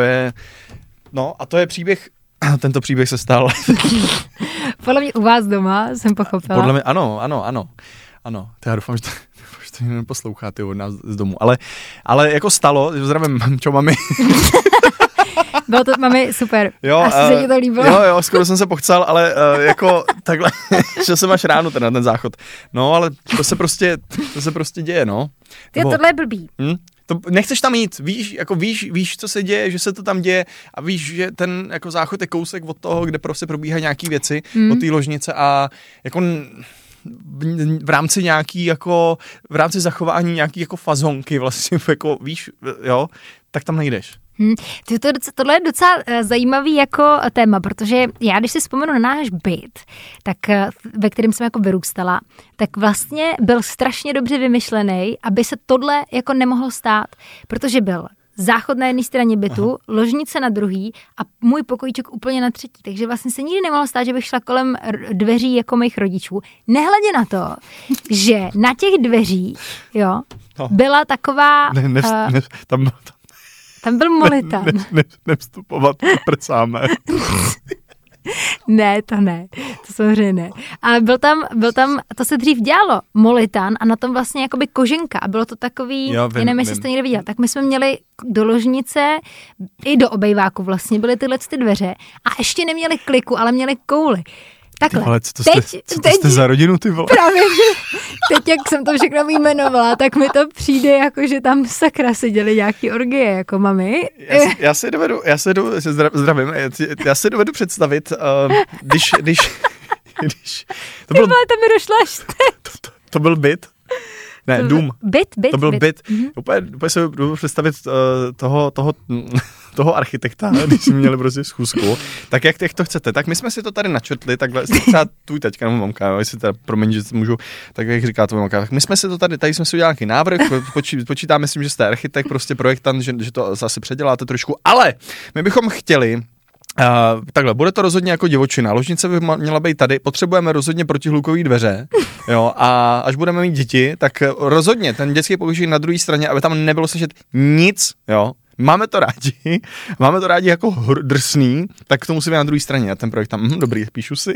A to je příběh, tento příběh se stal. Podle mě u vás doma jsem pochopila. Podle mě, ano. Já doufám, že to neposloucháte od nás z domu. Ale jako stalo, zdravím, mamčo, mami. Bylo to, mami, super. Jo, asi se ti to líbilo. Jo, skoro jsem se pochcal, ale jako takhle, že se máš ráno na ten záchod. No, ale to se prostě děje, no. Tohle je blbý. To nechceš tam jít, víš, co se děje, že se to tam děje a víš, že ten jako záchod je kousek od toho, kde prostě probíhají nějaký věci od té ložnice a jako v rámci zachování nějaký jako fazonky vlastně, jako víš, jo, tak tam nejdeš. Tohle je docela zajímavý jako téma, protože já, když si vzpomenu na náš byt, tak ve kterém jsem jako vyrůstala, tak vlastně byl strašně dobře vymyšlený, aby se tohle jako nemohlo stát, protože byl záchod na jedné straně bytu, ložnice na druhý a můj pokojíček úplně na třetí. Takže vlastně se nikdy nemohlo stát, že bych šla kolem dveří jako mých rodičů. Nehledě na to, že na těch dveřích, jo, byla taková... Tam byl Molitan. Nevstupovat, prcáme. Ne, to samozřejmě ne. Ale byl tam, to se dřív dělalo, Molitan a na tom vlastně jakoby koženka a bylo to takový, nevím, jestli jsi to někde viděl. Tak my jsme měli do ložnice i do obejváku vlastně byly tyhle ty dveře a ještě neměli kliku, ale měli kouli. Takhle. Ale co to jste za rodinu, ty vole? Právě, teď jak jsem to všechno vyjmenovala, tak mi to přijde jako, že tam sakra se děly nějaký orgie, jako mami. Já si dovedu představit, když to byl... to mi došlo až teď. To byl byt. Ne, dům. Byt. To byl byt. Mm-hmm. Úplně se budu představit toho architekta, když jsme měli prostě schůzku. Tak jak to chcete? Tak my jsme si to tady načrtli, takhle, třeba tvůj teďka, nebo mamka, jestli teda promiň, že můžu, tak jak říká tvůj mamka, tak my jsme si to tady jsme si udělali nějaký návrh, počítáme s tím, že jste architekt, prostě projektant, že to zase předěláte trošku, ale my bychom chtěli, takhle, bude to rozhodně jako divočina. Ložnice by měla být tady, potřebujeme rozhodně protihlukové dveře, jo, a až budeme mít děti, tak rozhodně ten dětský pokojíček na druhé straně, aby tam nebylo slyšet nic, jo. Máme to rádi jako drsný, tak to musí být na druhé straně. A ten projekt tam, dobrý, píšu si.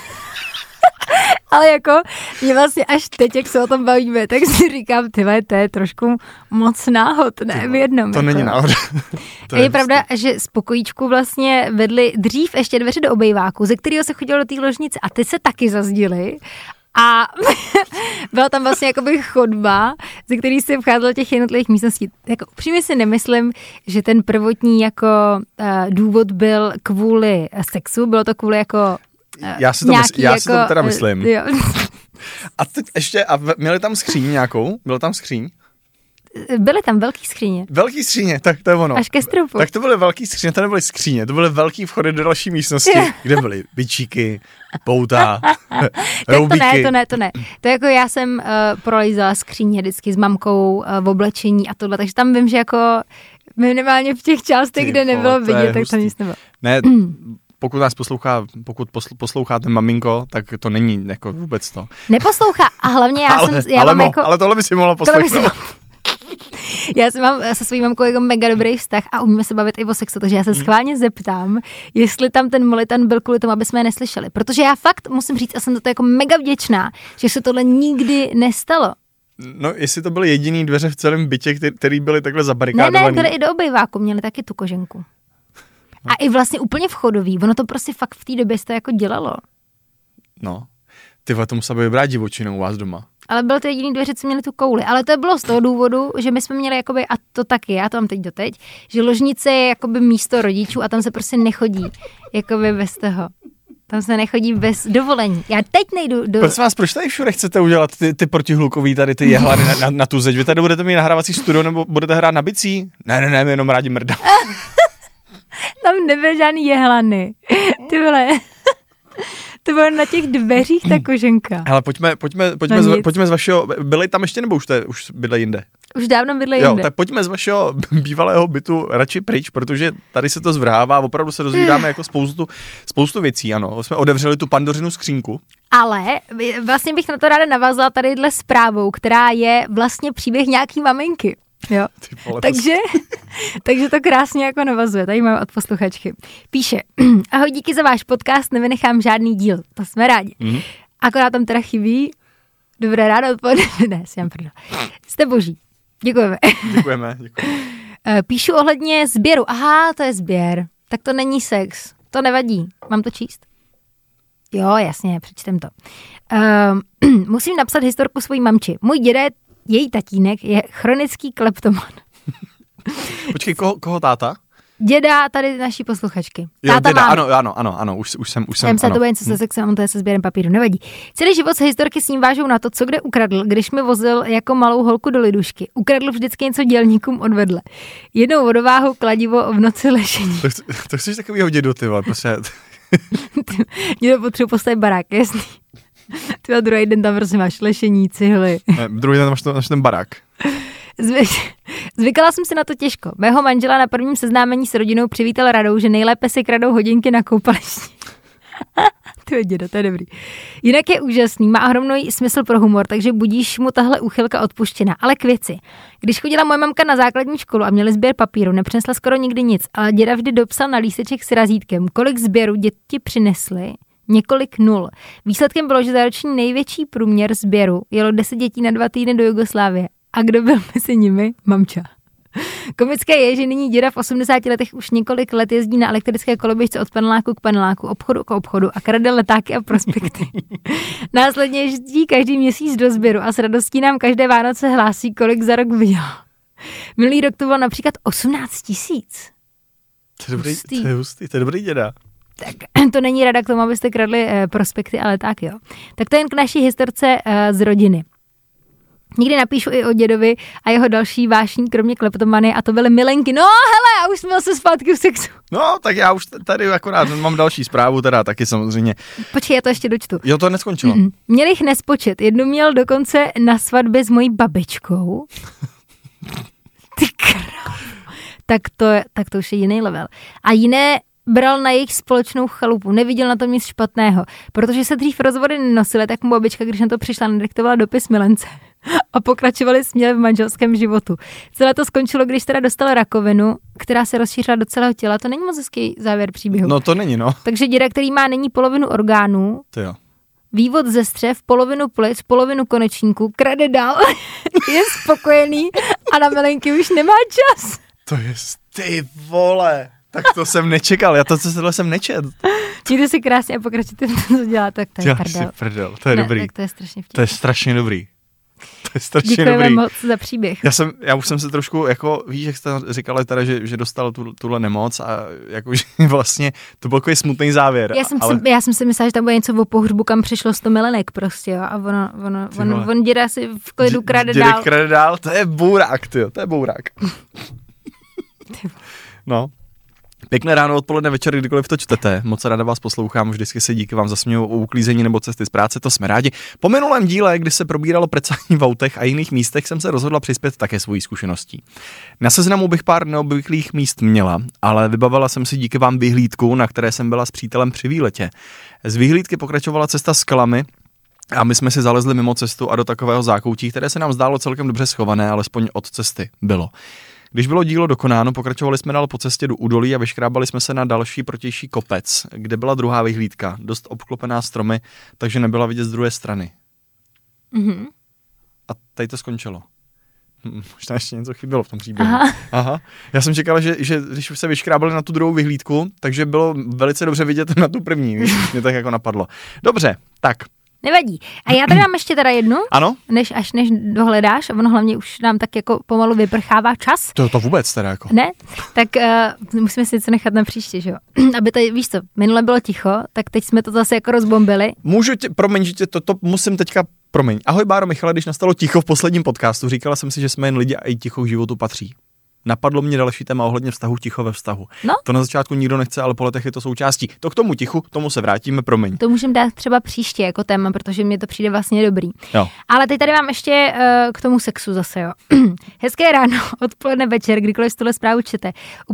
Ale jako, mě vlastně až teď, jak se o tom bavíme, tak si říkám, tyhle, to je trošku moc náhod, ne v jednom. To jako. není náhod. Je pravda, že z pokojíčku vlastně vedli dřív ještě dveře do obejváku, ze kterého se chodilo do té ložnice a ty se taky zazdily. A byla tam vlastně jakoby chodba, ze který si vcházelo do těch jednotlivých místností. Jako upřímně si nemyslím, že ten prvotní jako důvod byl kvůli sexu, bylo to kvůli jako já si to teda myslím. Jo. A teď ještě, měli tam skříň nějakou? Byl tam skříň? Byly tam velký skříně. Velký skříně, tak to je ono. Až ke stropu. Tak to byly velký skříně, to nebyly skříně, to byly velký vchody do další místnosti, kde byly bičíky, pouta, roubíky. To ne. To je jako já jsem prolízala skříně vždycky s mamkou v oblečení a tohle, takže tam vím, že jako minimálně v těch částech, kde nebylo vidět, tak tam nic nebylo. Ne, pokud nás posloucháte maminko, tak to není jako vůbec to. Neposlouchá a hlavně ale tohle by si mohla poslouchat. Já mám se svojí mamkou jako mega dobrý vztah a umíme se bavit i o sexu, takže já se schválně zeptám, jestli tam ten molitan byl kvůli tomu, aby jsme je neslyšeli. Protože já fakt musím říct, a jsem za to jako mega vděčná, že se tohle nikdy nestalo. No, jestli to byly jediný dveře v celém bytě, který byly takhle zabarikádovaný. Ne, byly i do obejváku, měli taky tu koženku. A i vlastně úplně vchodový, ono to prostě fakt v té době se to jako dělalo. No, ty to musela vybrat divočinou u vás doma. Ale bylo to jediný dveře, co měli tu kouli. Ale to bylo z toho důvodu, že my jsme měli jakoby, a to taky, já to mám teď doteď, že ložnice je jakoby místo rodičů a tam se prostě nechodí jakoby bez toho. Tam se nechodí bez dovolení. Já teď nejdu do... Prosím vás, proč tady všude chcete udělat ty protihlukový tady ty jehlany na tu zeď? Vy tady budete mít nahrávací studio nebo budete hrát na bicí? Ne, my jenom rádi mrdá. Tam nebyly žádný jehlany. Ty vole... To bylo na těch dveřích ta koženka. Hele, pojďme z vašeho, byli tam ještě nebo už bydle jinde? Už dávno bydle jinde. Jo, tak pojďme z vašeho bývalého bytu radši pryč, protože tady se to zvrhává, opravdu se dozvídáme jako spoustu věcí, ano. Jsme otevřeli tu Pandořinu skřínku. Ale vlastně bych na to ráda navázala tadyhle zprávou, která je vlastně příběh nějaký maminky. Jo. Takže to krásně jako navazuje. Tady mám od posluchačky. Píše, ahoj, díky za váš podcast, nevynechám žádný díl. To jsme rádi. Mm-hmm. Akorát tam teda chybí. Dobré ráno, odpoledne. Ne, si prdel. Jste boží. Děkujeme. Děkujeme. Píšu ohledně sběru. Aha, to je sběr. Tak to není sex. To nevadí. Mám to číst? Jo, jasně, přečtem to. Musím napsat historku svojí mamči. Můj děda, její tatínek, je chronický kleptoman. Počkej, koho táta? Děda tady naší posluchačky. Jo, táta děda, ano, už jsem. To bude něco se sexem, on to je se sběrem papíru, nevadí. Celý život se historky s ním vážou na to, co kde ukradl, když mi vozil jako malou holku do lidušky. Ukradl vždycky něco dělníkům odvedle. Jednou vodováhu, kladivo, v noci lešení. To chceš takovýho dědu, ty vole, prostě. Dědo potřebuji postavit barák, jasný. Ty a druhý den tam prostě máš lešení, cihly. Ne, druhý den máš ten barák. Zvykala jsem si na to těžko. Mého manžela na prvním seznámení s rodinou přivítal radou, že nejlépe si kradou hodinky na koupališti. Ty dědo, to je dobrý. Jinak je úžasný, má ohromný smysl pro humor, takže budíš mu tahle úchylka odpuštěna. Ale k věci. Když chodila moje mamka na základní školu a měli sběr papíru, nepřinesla skoro nikdy nic, ale děda vždy dopsal na lísteček s razítkem, kolik sběru děti přinesly. Několik nul. Výsledkem bylo, že za roční největší průměr sběru jelo 10 dětí na 2 týdny do Jugoslávie. A kdo byl mezi nimi? Mamča. Komické je, že nyní děda v 80 letech už několik let jezdí na elektrické koloběžce od paneláku k paneláku, obchodu k obchodu a krade letáky a prospekty. Následně jezdí každý měsíc do sběru a s radostí nám každé Vánoce hlásí, kolik za rok vydělal. Minulý rok to bylo například 18 000. To je hustý, to je dobrý děda. Tak to není rada k tomu, abyste kradli prospekty, ale tak jo. Tak to jen k naší historce z rodiny. Někdy napíšu i o dědovi a jeho další vášní, kromě kleptomany, a to byly milenky. No hele, a už jsme se zpátky v sexu. No, tak já už tady akorát mám další zprávu, teda taky samozřejmě. Počkej, já to ještě dočtu. Jo, to neskončilo. Měl jich nespočet. Jednu měl dokonce na svatbě s mojí babičkou. Ty krávo. Tak to už je jiný level. A jiné bral na jejich společnou chalupu. Neviděl na tom nic špatného. Protože se dřív rozvody nenosily, tak mu babička, když na to přišla, nadiktovala dopis milence. A pokračovali směle v manželském životu. Celé to skončilo, když teda dostala rakovinu, která se rozšířila do celého těla. To není moc hezký závěr příběhu. No to není, no. Takže děda, který má nyní polovinu orgánů, to jo. Vývod ze střev, polovinu plic, polovinu konečníků, krade dál, je spokojený a na milenky už nemá čas. To je, ty vole, tak to jsem nečekal, já tohle jsem nečet. Mějte si krásně a pokračujte v tom, co dělá, tak to je prdel. To je dobrý. Tak to je strašně vtipný. To je strašně dobrý. To je strašně Děkujeme dobrý. moc za příběh. Já už jsem se trošku, jako víš, jak jste říkali teda, že dostal tuhle nemoc a jako, že vlastně to byl takový smutný závěr. Já jsem si myslela, že tam bude něco o pohřbu, kam přišlo 100 milenek prostě, jo, a on děda si v klidu krade dál. Dědek krade dál, to je bourák, tyjo, to je bourák. No. Pěkné ráno, odpoledne, večer, kdykoliv to čtete. Moc ráda vás poslouchám, vždycky se díky vám zasměju o uklízení nebo cesty z práce, to jsme rádi. Po minulém díle, kdy se probíralo precání v autech a jiných místech, jsem se rozhodla přispět také svojí zkušeností. Na seznamu bych pár neobvyklých míst měla, ale vybavila jsem si díky vám vyhlídku, na které jsem byla s přítelem při výletě. Z vyhlídky pokračovala cesta skalami, a my jsme si zalezli mimo cestu a do takového zákoutí, které se nám zdálo celkem dobře schované, alespoň od cesty bylo. Když bylo dílo dokonáno, pokračovali jsme dál po cestě do údolí a vyškrábali jsme se na další protější kopec, kde byla druhá vyhlídka, dost obklopená stromy, takže nebyla vidět z druhé strany. Mm-hmm. A tady to skončilo. Možná ještě něco chybělo v tom příběhu. Aha. Já jsem čekala, že když se vyškrábali na tu druhou vyhlídku, takže bylo velice dobře vidět na tu první, víš? Mě tak jako napadlo. Dobře, tak. Nevadí. A já tady mám ještě teda jednu, ano? než dohledáš, a ono hlavně už nám tak jako pomalu vyprchává čas. To vůbec teda jako. Ne? Tak musíme si něco nechat na příště, že jo? Aby tady, víš co, minule bylo ticho, tak teď jsme to zase jako rozbombili. Promiň, že to musím teďka, promiň. Ahoj Báro Michale, když nastalo ticho v posledním podcastu, říkala jsem si, že jsme jen lidi a i ticho k životu patří. Napadlo mě další téma ohledně vztahu ticho ve vztahu. No? To na začátku nikdo nechce, ale po letech je to součástí. To k tomu tichu, k tomu se vrátíme, promiň. To můžeme dát třeba příště jako téma, protože mně to přijde vlastně dobrý. Jo. Ale teď tady mám ještě k tomu sexu zase, jo. Hezké ráno, odpoledne, večer, kdykoliv tohle zprávu čtete. U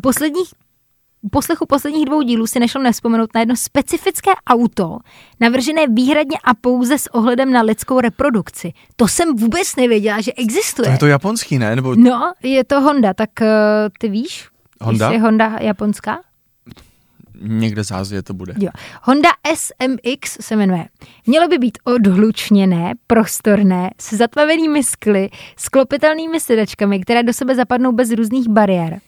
poslechu posledních 2 dílů si nešlo nevzpomenout na jedno specifické auto, navržené výhradně a pouze s ohledem na lidskou reprodukci. To jsem vůbec nevěděla, že existuje. To je to japonský, ne? Nebo... No, je to Honda, tak ty víš? Honda? Je Honda japonská? Někde z Ázie to bude. Jo. Honda SMX se jmenuje. Mělo by být odhlučněné, prostorné, s zatmavenými skly, s klopitelnými sedačkami, které do sebe zapadnou bez různých bariér.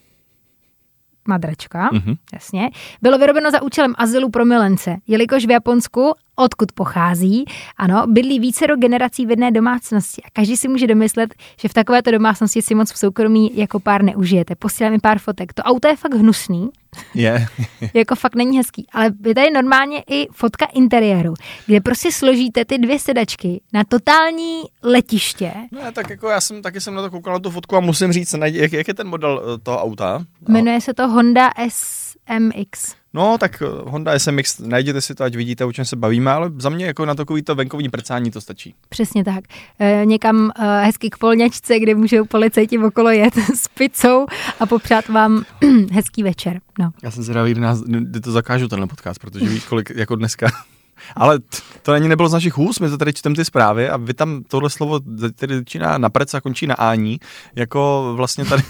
Madračka, jasně. Bylo vyrobeno za účelem azylu pro milence, jelikož v Japonsku, odkud pochází, ano, bydlí vícero generací v jedné domácnosti a každý si může domyslet, že v takovéto domácnosti si moc v soukromí jako pár neužijete. Posílám mi pár fotek. To auto je fakt hnusný. Je. Jako fakt není hezký, ale je tady normálně i fotka interiéru, kde prostě složíte ty 2 sedačky na totální letiště. No tak jako já jsem na to koukal na tu fotku a musím říct, jak je ten model toho auta? Jmenuje se to Honda SMX. No, tak Honda SMX, najděte si to, ať vidíte, o čem se bavíme, ale za mě jako na takovýto venkovní prcání to stačí. Přesně tak. Někam hezky k polňačce, kde můžou policajti okolo jet s pizzou a popřát vám hezký večer. No. Já jsem zvědavý, kdy to zakážu tenhle podcast, protože víš, kolik jako dneska... Ale to ani nebylo z našich úst, my to tady čtem ty zprávy a vy tam tohle slovo tedy začíná na prec a končí na ání, jako vlastně tady...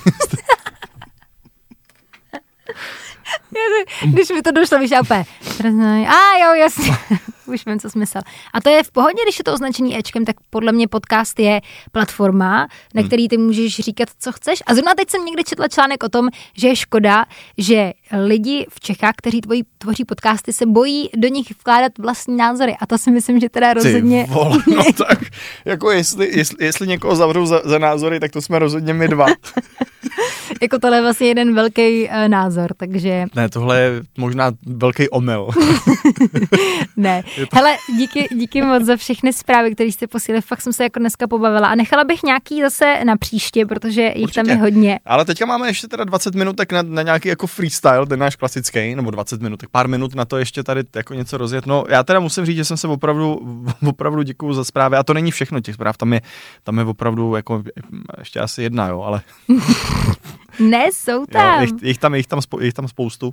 Když mi to došlo, víš, úplně, jo, jasně, už vím, co smysl. A to je v pohodě, když je to označený Ečkem, tak podle mě podcast je platforma, na který ty můžeš říkat, co chceš. A zrovna teď jsem někde četla článek o tom, že je škoda, že lidi v Čechách, kteří tvoří podcasty, se bojí do nich vkládat vlastní názory. A to si myslím, že teda rozhodně... Ty vole, no tak, jako jestli někoho zavřou za názory, tak to jsme rozhodně my 2. Jako tohle je vlastně jeden velký názor, takže... Ne, tohle je možná velký omyl. Ne. Hele, díky moc za všechny zprávy, které jste posílali, fakt jsem se jako dneska pobavila a nechala bych nějaký zase na příště, protože jich určitě. Tam je hodně. Ale teďka máme ještě teda 20 minutek na nějaký jako freestyle, ten náš klasický, nebo 20 minutek, pár minut na to ještě tady jako něco rozjet. No, já teda musím říct, že jsem se opravdu děkuju za zprávy a to není všechno těch zpráv, tam je opravdu jako ještě asi jedna, jo, ale... Ne, jsou tam. Jo, jich tam spoustu.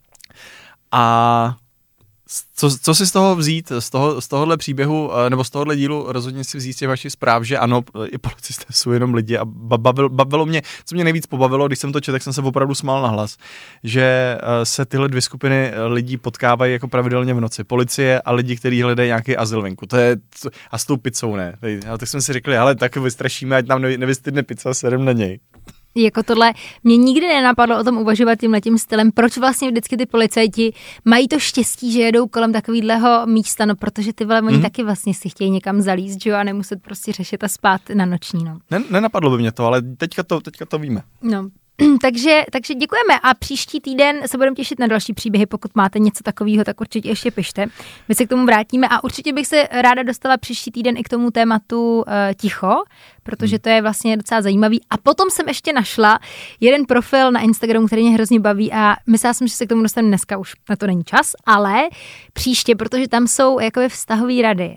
A co si z toho vzít, z tohohle příběhu, nebo z tohohle dílu rozhodně si vzít z těch vašich zpráv, že ano, i policisté jsou jenom lidi a bavilo mě, co mě nejvíc pobavilo, když jsem to četl, tak jsem se opravdu smál nahlas, že se tyhle 2 skupiny lidí potkávají jako pravidelně v noci. Policie a lidi, kteří hledají nějaký azyl venku. To je, a s tou pizzou ne. Tak jsme si řekli, ale tak vystrašíme, ať nám nevystydne pizza, sedem na něj. Jako tohle mě nikdy nenapadlo o tom uvažovat tímhletím stylem, proč vlastně vždycky ty policajti mají to štěstí, že jedou kolem takovýhleho místa, no protože ty vole, oni taky vlastně si chtějí někam zalízt, že jo, a nemuset prostě řešit a spát na noční, no. Nenapadlo by mě to, ale teďka to víme. No. Takže děkujeme a příští týden se budeme těšit na další příběhy, pokud máte něco takového, tak určitě ještě pište. My se k tomu vrátíme a určitě bych se ráda dostala příští týden i k tomu tématu ticho, protože to je vlastně docela zajímavý. A potom jsem ještě našla jeden profil na Instagramu, který mě hrozně baví a myslela jsem, že se k tomu dostaneme dneska, už na to není čas, ale příště, protože tam jsou jakoby vztahové rady.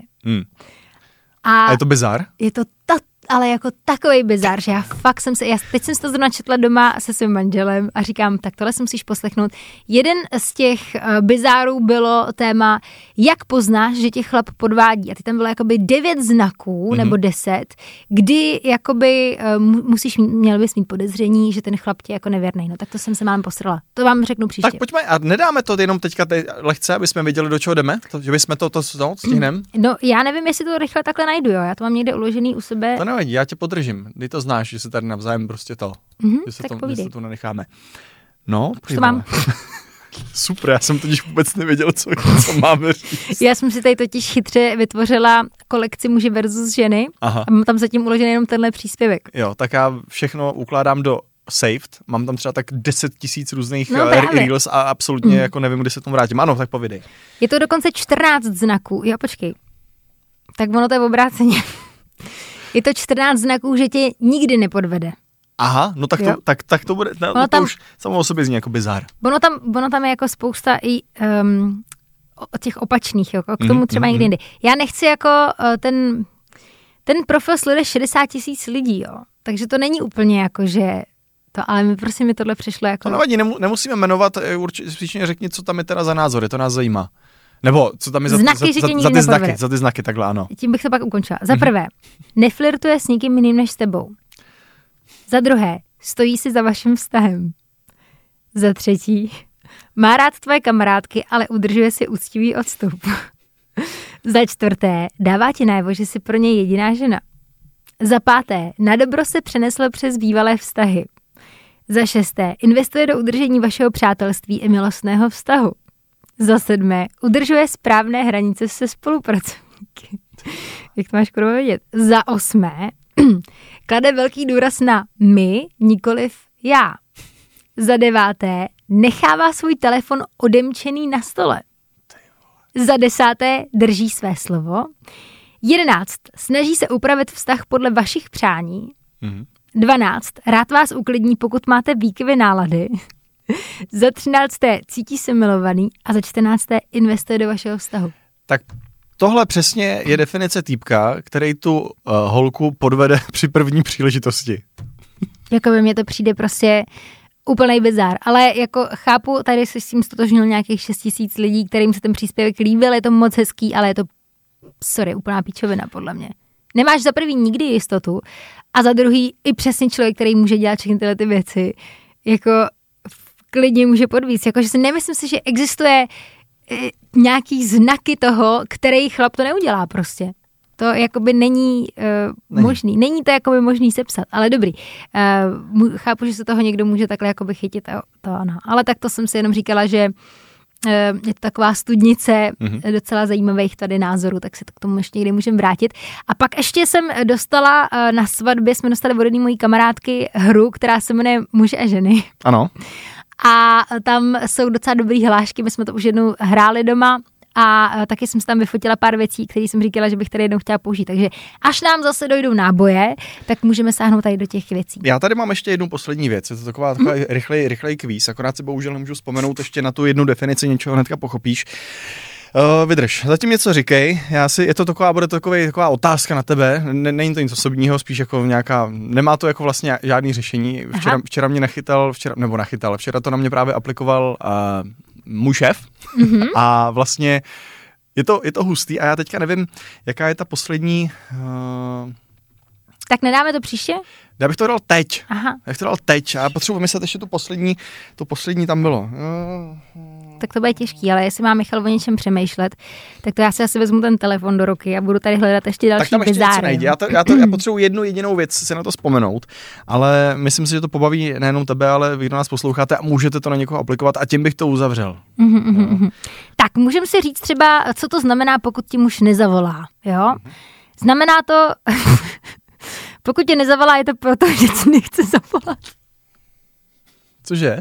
A je to bizar? Je to ale jako takovej bizar, že teď jsem si to zrovna četla doma se svým manželem a říkám, tak tohle si musíš poslechnout. Jeden z těch bizárů bylo téma, jak poznáš, že tě chlap podvádí. A ty tam bylo jakoby 9 znaků, nebo 10, kdy jakoby měl bys mít podezření, že ten chlap tě jako nevěrnej. No tak to jsem se mám posrala. To vám řeknu příště. Tak pojďme a nedáme to jenom teďka lehce, aby jsme věděli, do čeho jdeme? Že bychom to stihneme? No já nevím, jestli to rychle takhle najdu, jo. Já to mám někde uložený u sebe. To nevadí, já tě podržím. Ty to znáš, že se tady navzájem prostě že se to nenecháme. No, to mám. Super, já jsem totiž vůbec nevěděl, co máme říct. Já jsem si tady totiž chytře vytvořila kolekci muži versus ženy. Aha. A mám tam zatím uložený jenom tenhle příspěvek. Jo, tak já všechno ukládám do saved. Mám tam třeba tak 10 000 různých reels a absolutně jako nevím, kdy se tomu vrátím. Ano, tak povídej. Je to dokonce 14 znaků. Jo, počkej. Tak ono to je v obráceně. Je to 14 znaků, že tě nikdy nepodvede. Aha, no tak to bude, no, to už samo o sobě zní jako bizár. Ono tam je jako spousta i těch opačných, jo, k tomu třeba někdy jindy. Já nechci jako ten profil sleduje 60 000 lidí, jo, takže to není úplně jako, že to, ale mi tohle přišlo jako... To nevadí, nemusíme jmenovat, určitě řekni, co tam je teda za názory, to nás zajímá. Nebo co tam je za ty znaky, takhle ano. Tím bych to pak ukončila. Za prvé, neflirtuje s nikým jiným než s tebou. Za druhé, stojí si za vaším vztahem. Za třetí, má rád tvoje kamarádky, ale udržuje si úctivý odstup. Za čtvrté, dává ti najevo, že jsi pro něj jediná žena. Za páté, na dobro se přeneslo přes bývalé vztahy. Za šesté, investuje do udržení vašeho přátelství i milostného vztahu. Za sedmé, udržuje správné hranice se spolupracovníky. Jak to máš kurva vědět? Za osmé, klade velký důraz na my, nikoliv já. Za deváté, nechává svůj telefon odemčený na stole. Za desáté, drží své slovo. 11, snaží se upravit vztah podle vašich přání. 12, rád vás uklidní, pokud máte výkyvy nálady. Za 13. cítí se milovaný a za 14. investuje do vašeho vztahu. Tak tohle přesně je definice týpka, který tu holku podvede při první příležitosti. Jakoby mně to přijde prostě úplnej bizár, ale jako chápu, tady se s tím stotožnil nějakých 6 000 lidí, kterým se ten příspěvek líbil, je to moc hezký, ale je to, úplná píčovina podle mě. Nemáš za prvý nikdy jistotu a za druhý i přesně člověk, který může dělat všechny tyhle ty věci, jako klidně může podvíct. Jakože si nemyslím si, že existuje nějaký znaky toho, který chlap to neudělá prostě. To jakoby není možný. Není to jakoby možný sepsat, ale dobrý. Chápu, že se toho někdo může takhle jakoby chytit. To ano. Ale tak to jsem si jenom říkala, že je to taková studnice docela zajímavých tady názorů, tak se to k tomu ještě někdy můžeme vrátit. A pak ještě jsem dostala na svatbě, jsme dostali od jedné mojí kamarádky hru, která se jmenuje Muži a ženy. Ano. A tam jsou docela dobrý hlášky, my jsme to už jednou hráli doma a taky jsem si tam vyfotila pár věcí, které jsem říkala, že bych tady jednou chtěla použít. Takže až nám zase dojdou náboje, tak můžeme sáhnout tady do těch věcí. Já tady mám ještě jednu poslední věc, je to taková rychlej kvíz, akorát si bohužel nemůžu vzpomenout ještě na tu jednu definici, něčeho hnedka pochopíš. Vydrž, zatím něco říkej, je to taková otázka na tebe, není to nic osobního, spíš jako nějaká, nemá to jako vlastně žádný řešení. Včera mě včera to na mě právě aplikoval můj šéf a vlastně je to hustý a já teďka nevím, jaká je ta poslední... Tak nedáme to příště? Já bych to dal teď. Aha. Já bych to dal teď a já potřebuji myslet ještě tu poslední tam bylo. tak to bude těžký, ale jestli má Michal o něčem přemýšlet, tak to já si asi vezmu ten telefon do ruky a budu tady hledat ještě další bizáry. Tak tam ještě něco najde. Já potřebuji jednu jedinou věc si na to vzpomenout, ale myslím si, že to pobaví nejenom tebe, ale vy, kdo nás posloucháte a můžete to na někoho aplikovat a tím bych to uzavřel. Tak můžeme si říct třeba, co to znamená, pokud ti muž nezavolá, jo? Znamená to, pokud tě nezavolá, je to proto, že ti nechce zavolat. Cože?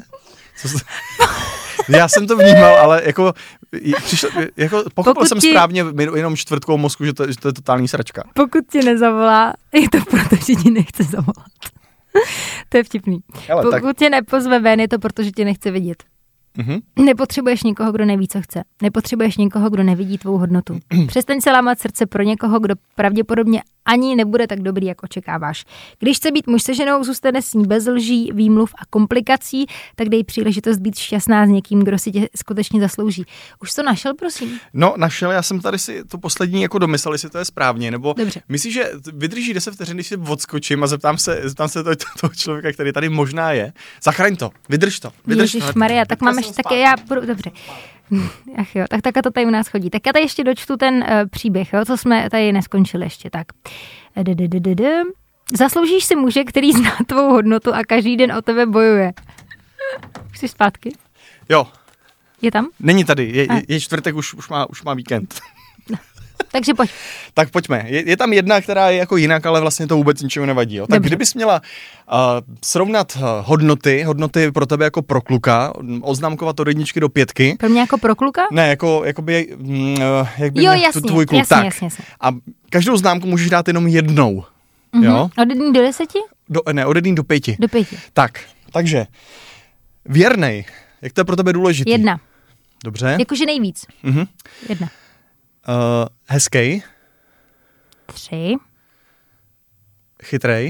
Já jsem to vnímal, ale pochopil jsem správně jenom čtvrtkou mozku, že to je totální sračka. Pokud tě nezavolá, je to proto, že ti nechce zavolat. To je vtipný. Pokud tě nepozve ven, je to proto, že tě nechce vidět. Nepotřebuješ někoho, kdo neví, co chce. Nepotřebuješ někoho, kdo nevidí tvou hodnotu. Přestaň se lámat srdce pro někoho, kdo pravděpodobně ani nebude tak dobrý, jak očekáváš. Když chce být muž se ženou, zůstane s ní bez lží, výmluv a komplikací, tak dej příležitost být šťastná s někým, kdo si tě skutečně zaslouží. Už to našel, prosím? No, našel, já jsem tady si to poslední jako domyslel, jestli to je správně, nebo dobře. Myslíš, že vydrží 10 vteřin, když si odskočím a zeptám se toho člověka, který tady možná je. Zachraň to, vydrž to. Ježišmarja, tak mám ještě také, já budu, dobře. Ach jo, tak to tady u nás chodí. Tak já tady ještě dočtu ten příběh, jo, co jsme tady neskončili ještě, tak. Zasloužíš si muže, který zná tvou hodnotu a každý den o tebe bojuje. Už jsi zpátky? Jo. Je tam? Není tady, je čtvrtek, už má víkend. Takže pojď. Tak pojďme. Je tam jedna, která je jako jinak, ale vlastně to vůbec ničemu nevadí. Jo? Tak kdybys měla srovnat hodnoty pro tebe jako pro kluka, oznámkovat od 1 do 5. Pro mě jako pro kluka? Ne, jak by tvůj kluk. Jasně. A každou známku můžeš dát jenom jednou. Jo? Od 1 do 10? Od 1 do 5. Do 5. Takže věrnej. Jak to je pro tebe důležitý? 1. Dobře. Jakože nejvíc. 1. Hezkej. 3. Chytrej.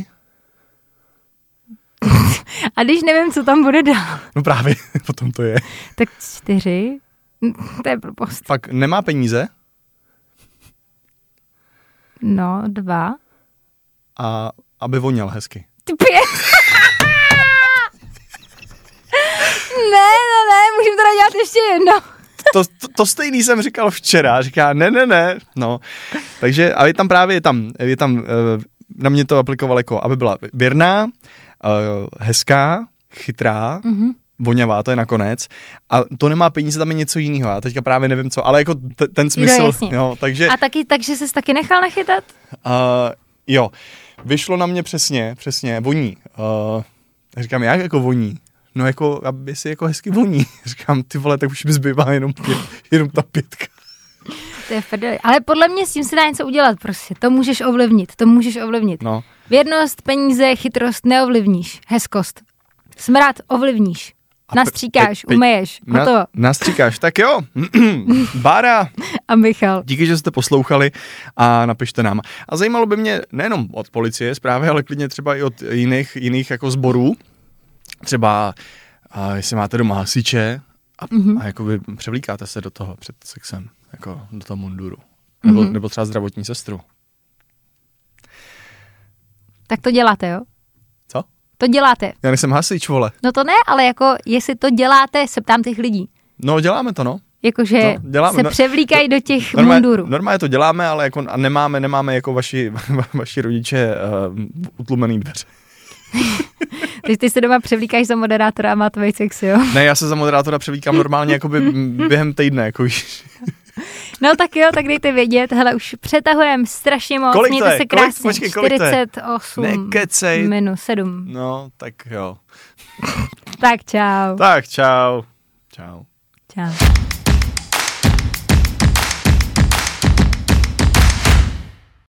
A když nevím, co tam bude dál. No právě, potom to je. Tak 4. To je blbost. Pak nemá peníze. No, 2. A aby voněl hezky. Ty 5. Ne, můžeme teda dělat ještě jedno. To stejný jsem říkal včera, říká ne, no. Takže, a je tam na mě to aplikoval jako, aby byla věrná, hezká, chytrá, voňavá, to je nakonec. A to nemá peníze, tam je něco jiného. Já teďka právě nevím co, ale jako ten smysl. Jo, takže, a takže jsi taky nechal nachytat? Jo, vyšlo na mě přesně, voní. Říkám, jak jako voní? No jako, aby si jako hezky voní. Říkám, ty vole, tak už mi zbývá jenom ta 5. To je fedeli. Ale podle mě s tím se dá něco udělat prostě. To můžeš ovlivnit. No. Věrnost, peníze, chytrost neovlivníš. Hezkost. Smrad ovlivníš. Nastříkáš, umeješ. Hotovo. Nastříkáš, tak jo. Bára a Michal. Díky, že jste poslouchali a napište nám. A zajímalo by mě nejenom od policie zprávy, ale klidně třeba i od jiných jako sborů. Třeba, jestli máte doma hasiče a jakoby převlíkáte se do toho před sexem, jako do toho munduru. Nebo třeba zdravotní sestru. Tak to děláte, jo? Co? To děláte. Já nejsem hasič, vole. No to ne, ale jako, jestli to děláte, se ptám těch lidí. No, děláme to, no. Jakože se převlíkají do těch mundurů. Normálně to děláme, ale jako a nemáme jako vaši rodiče utlumený dveře. Ty se doma převlíkáš za moderátora a má tvoj sex, jo? Ne, já se za moderátora převlíkám normálně jakoby během týdne, jako víš. No tak jo, tak dejte vědět, hele, už přetahujeme strašně moc, mějte se krásně, 48 Nekecej. minus 7. No, tak jo. Tak čau. Čau. Čau.